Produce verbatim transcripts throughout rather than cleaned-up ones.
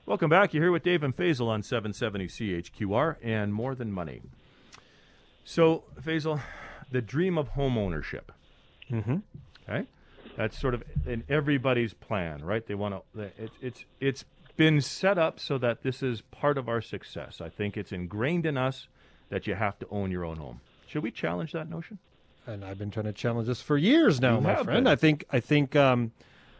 Welcome back. You're here with Dave and Faisal on seven seventy C H Q R and More Than Money. So, Faisal, the dream of home ownership. Mm-hmm. Okay, that's sort of in everybody's plan, right? They want to. It, it's it's been set up so that this is part of our success. I think it's ingrained in us that you have to own your own home. Should we challenge that notion? And I've been trying to challenge this for years now, you my friend. Been. I think I think um,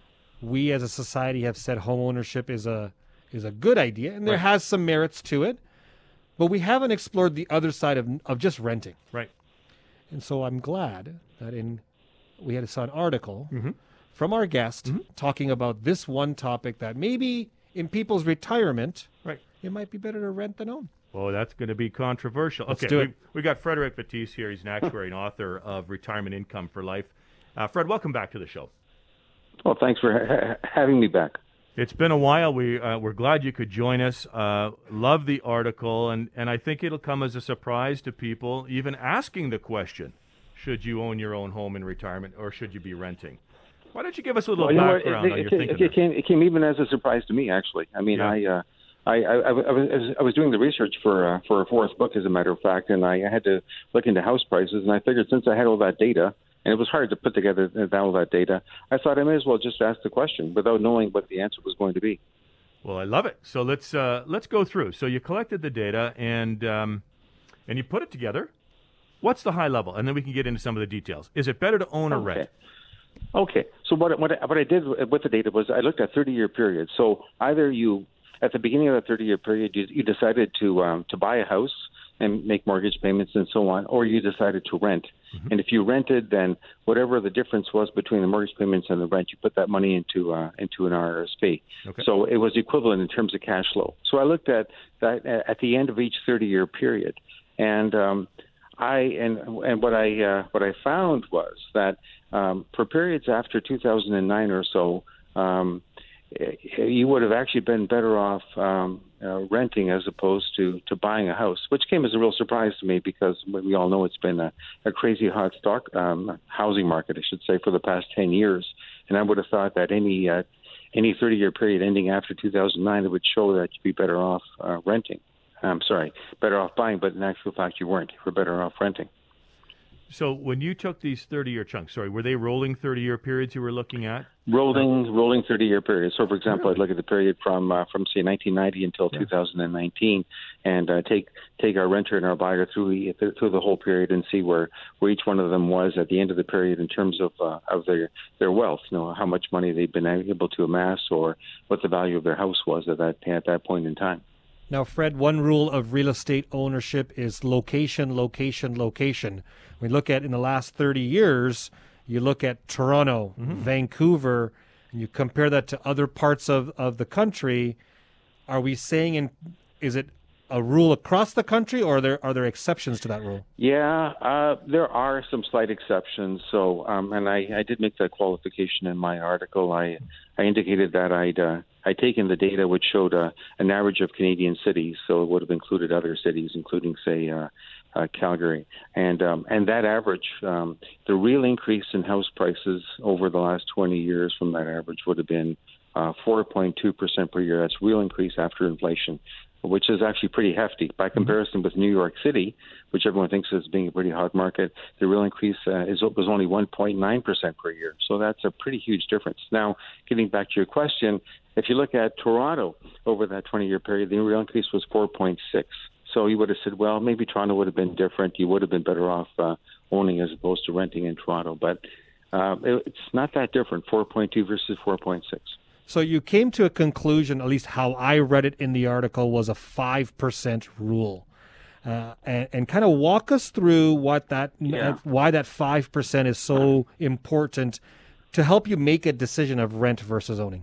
we as a society have said home ownership is a is a good idea, and there right. has some merits to it, but we haven't explored the other side of of just renting. Right. And so I'm glad that in we had saw an article mm-hmm. from our guest mm-hmm. talking about this one topic that maybe in people's retirement, right, it might be better to rent than own. Oh, that's going to be controversial. Let's okay, do it. We, we got Frederick Batiste here. He's an actuary and author of Retirement Income for Life. Uh, Fred, welcome back to the show. Well, thanks for ha- having me back. It's been a while. We, uh, we're glad you could join us. Uh, love the article, and, and I think it'll come as a surprise to people even asking the question, should you own your own home in retirement or should you be renting? Why don't you give us a little well, you background know, it, on it, your it, thinking? It came, it came even as a surprise to me, actually. I mean, yeah. I, uh, I, I, I, was, I was doing the research for uh, for a fourth book, as a matter of fact, and I had to look into house prices, and I figured since I had all that data, and it was hard to put together all that data, I thought I may as well just ask the question without knowing what the answer was going to be. Well, I love it. So let's uh, let's go through. So you collected the data and um, and you put it together. What's the high level? And then we can get into some of the details. Is it better to own or okay. rent? Okay. So what what I, what I did with the data was I looked at thirty-year periods. So either you, at the beginning of that thirty-year period, you, you decided to um, to buy a house and make mortgage payments and so on, or you decided to rent. Mm-hmm. And if you rented, then whatever the difference was between the mortgage payments and the rent, you put that money into uh, into an R R S P. Okay. So it was equivalent in terms of cash flow. So I looked at that at the end of each thirty-year period, and um, I and and what I uh, what I found was that um, for periods after two thousand nine or so, um, you would have actually been better off um, uh, renting as opposed to, to buying a house, which came as a real surprise to me because we all know it's been a, a crazy hot stock um, housing market, I should say, for the past ten years. And I would have thought that any uh, any thirty-year period ending after two thousand nine, it would show that you'd be better off uh, renting. I'm sorry, better off buying, but in actual fact, you weren't. You were better off renting. So when you took these thirty-year chunks, sorry, were they rolling thirty-year periods you were looking at? Rolling, oh. rolling thirty-year periods. So, for example, really? I'd look at the period from, uh, from say, nineteen ninety until yeah. two thousand nineteen, and uh, take take our renter and our buyer through the, through the whole period and see where, where each one of them was at the end of the period in terms of uh, of their their wealth. You know, how much money they've been able to amass, or what the value of their house was at that at that point in time. Now, Fred, one rule of real estate ownership is location, location, location. We look at in the last thirty years, you look at Toronto, mm-hmm. Vancouver, and you compare that to other parts of, of the country. Are we saying, in, is it a rule across the country, or are there are there exceptions to that rule? Yeah, uh, there are some slight exceptions. So, um, and I, I did make that qualification in my article. I I indicated that I'd uh, I'd taken the data which showed uh, an average of Canadian cities, so it would have included other cities, including say uh, uh, Calgary, and um, and that average, um, the real increase in house prices over the last twenty years from that average would have been uh, four point two percent per year. That's real increase after inflation, which is actually pretty hefty. By comparison with New York City, which everyone thinks is being a pretty hot market, the real increase uh, is was only one point nine percent per year. So that's a pretty huge difference. Now, getting back to your question, if you look at Toronto over that twenty-year period, the real increase was four point six. So you would have said, well, maybe Toronto would have been different. You would have been better off uh, owning as opposed to renting in Toronto. But uh, it, it's not that different, four point two versus four point six. So you came to a conclusion, at least how I read it in the article, was a five percent rule. Uh, and, and kind of walk us through what that, yeah. why that five percent is so important to help you make a decision of rent versus owning.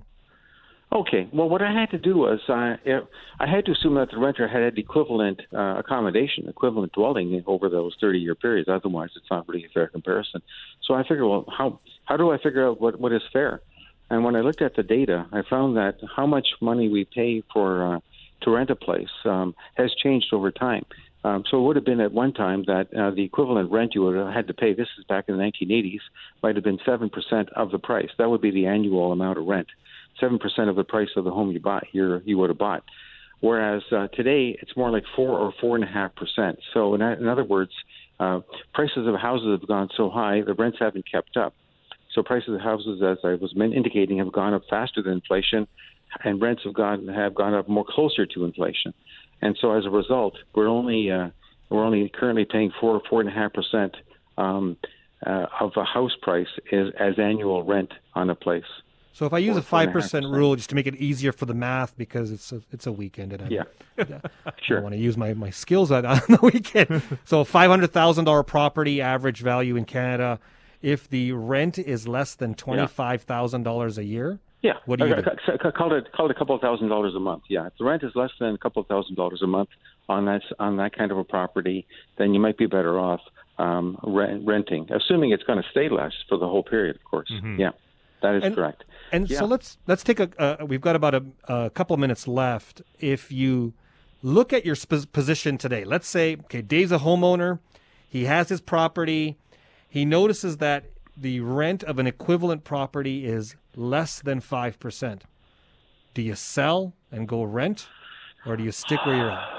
Okay. Well, what I had to do was uh, I had to assume that the renter had had equivalent uh, accommodation, equivalent dwelling over those thirty-year periods. Otherwise, it's not really a fair comparison. So I figured, well, how how do I figure out what, what is fair? And when I looked at the data, I found that how much money we pay for uh, to rent a place um, has changed over time. Um, so it would have been at one time that uh, the equivalent rent you would have had to pay, this is back in the nineteen eighties, might have been seven percent of the price. That would be the annual amount of rent. seven percent of the price of the home you bought you you would have bought. Whereas uh, today it's more like four or four and a half percent. So in, in other words, uh, prices of houses have gone so high, the rents haven't kept up. So prices of houses, as I was indicating, have gone up faster than inflation, and rents have gone have gone up more closer to inflation. And so as a result, we're only uh, we're only currently paying four four and a half percent um, uh, of a house price is, as annual rent on a place. So if I use a five percent rule just to make it easier for the math, because it's a, it's a weekend and I, yeah, yeah, sure. I want to use my, my skills on, on the weekend. So a five hundred thousand dollars property average value in Canada, if the rent is less than twenty-five thousand dollars a year, yeah, what do you do? Call it call it a couple of thousand dollars a month. Yeah, if the rent is less than a couple of thousand dollars a month on that on that kind of a property, then you might be better off um, rent, renting, assuming it's going to stay less for the whole period. Of course, mm-hmm. yeah, that is and, correct. And yeah. so let's let's take a. Uh, we've got about a, a couple of minutes left. If you look at your sp- position today, let's say, okay, Dave's a homeowner. He has his property. He notices that the rent of an equivalent property is less than five percent. Do you sell and go rent, or do you stick where you're at?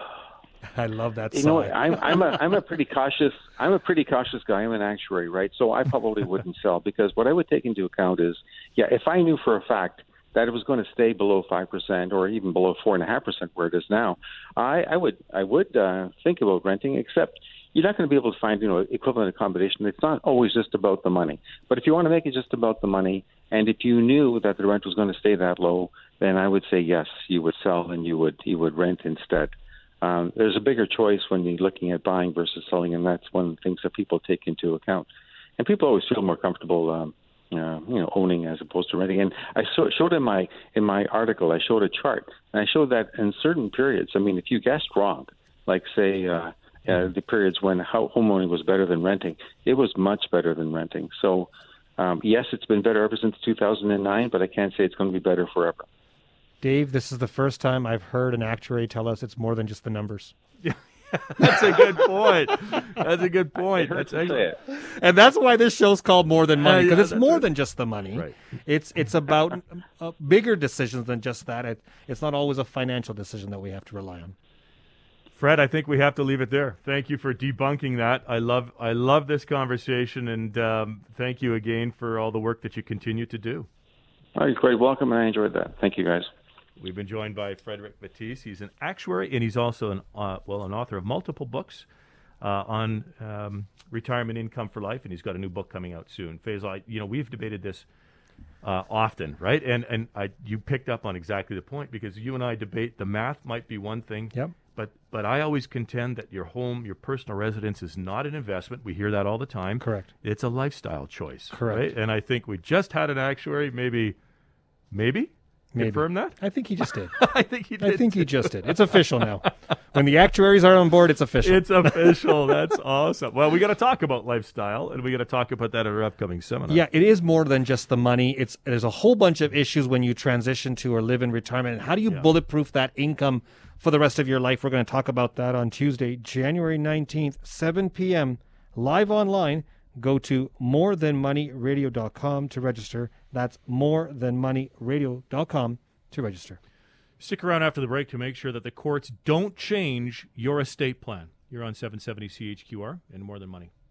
I love that. You know, I'm I'm a I'm a pretty cautious I'm a pretty cautious guy. I'm an actuary, right? So I probably wouldn't sell, because what I would take into account is, yeah, if I knew for a fact that it was going to stay below five percent or even below four and a half percent where it is now, I, I would I would uh, think about renting. Except you're not going to be able to find, you know, equivalent accommodation. It's not always just about the money. But if you want to make it just about the money, and if you knew that the rent was going to stay that low, then I would say yes, you would sell and you would you would rent instead. Um, there's a bigger choice when you're looking at buying versus selling, and that's one of the things that people take into account. And people always feel more comfortable, um, uh, you know, owning as opposed to renting. And I so, showed in my in my article, I showed a chart, and I showed that in certain periods. I mean, if you guessed wrong, like say uh, uh, the periods when homeowning was better than renting, it was much better than renting. So um, yes, it's been better ever since two thousand nine, but I can't say it's going to be better forever. Dave, this is the first time I've heard an actuary tell us it's more than just the numbers. Yeah, that's a good point. That's a good point. That's actually, and that's why this show's called More Than Money, because uh, yeah, it's more right. than just the money. Right. It's it's about uh, bigger decisions than just that. It, it's not always a financial decision that we have to rely on. Fred, I think we have to leave it there. Thank you for debunking that. I love I love this conversation, and um, thank you again for all the work that you continue to do. Oh, you're quite welcome, and I enjoyed that. Thank you, guys. We've been joined by Frederic Batiste. He's an actuary, and he's also an uh, well an author of multiple books uh, on um, retirement income for life, and he's got a new book coming out soon. Faisal, I, you know, we've debated this uh, often, right? And and I, you picked up on exactly the point, because you and I debate the math might be one thing, yep. but but I always contend that your home, your personal residence, is not an investment. We hear that all the time. Correct. It's a lifestyle choice. Correct. Right? And I think we just had an actuary, maybe, maybe. Maybe. Confirm that? I think he just did. I think he did. I think he just did. It's official now. When the actuaries are on board, it's official. It's official. That's awesome. Well, we got to talk about lifestyle, and we got to talk about that at our upcoming seminar. Yeah, it is more than just the money. It's there's a whole bunch of issues when you transition to or live in retirement. And how do you yeah. bulletproof that income for the rest of your life? We're going to talk about that on Tuesday, January nineteenth, seven p.m. live online. Go to more than money radio dot com to register. That's more than money radio dot com to register. Stick around after the break to make sure that the courts don't change your estate plan. You're on seven seventy C H Q R and More Than Money.